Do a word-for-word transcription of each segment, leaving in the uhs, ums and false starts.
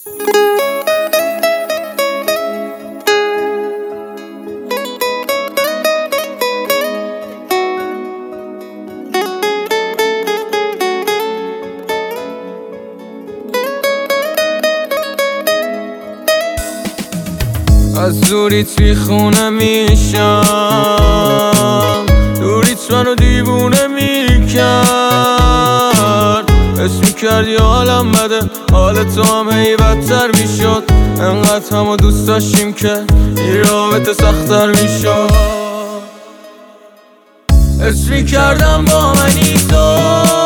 از دوریت بیخونه میشم، دوریت منو دیوونه میکرد. حس میکردی حالم بده، حال تو هم هی بدتر میشد. انقدر همو دوست داشتیم که این رابطه سخت‌تر میشد. حس میکردم با منی تو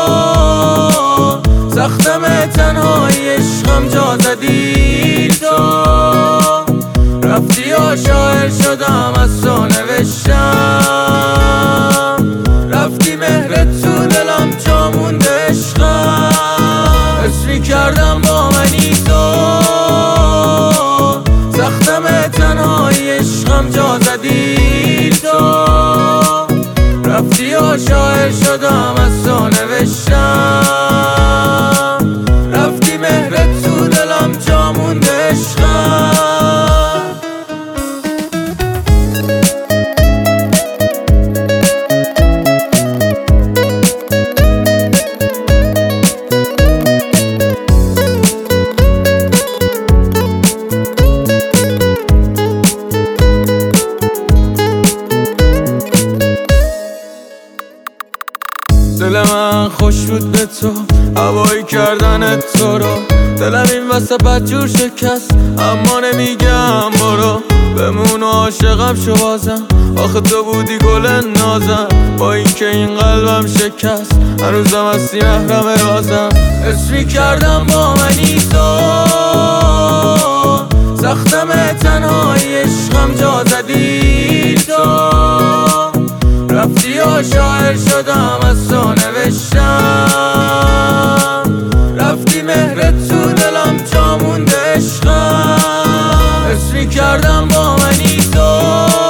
سختم، تنهایی عشقم جا زدی تو. رفتی یا شاعر شدم از تو نوشتم، رفتی مهرت تو دلم جا مونده عشقم. حس میکردم با منی تو سختم، تنهایی عشقم جا زدی تو. رفتی یا شاعر شدم از تو نوشتم، رفتی مهرت تو دلم جا مونده عشقم. دل من خوش بود به تو، هوایی کردن تو رو. دلم این وسط بدجور شکست، اما نمیگم برو. بمون و عاشقم شو بازم، آخه تو بودی گل نازم. با اینکه این قلبم شکست، هنوزم هستی محرم رازم. حس میکردم با منی تو سختم، تنهایی عشقم جا زدی تو. رفتی یا شاعر شدم از تو نوشتم، رفتی مهرت تو دلم جا مونده عشقم. حس میکردم با منی تو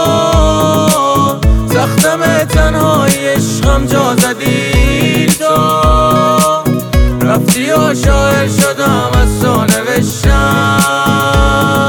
سختم، تنهایی عشقم جا زدی تو. رفتی یا شاعر شدم از تو نوشتم.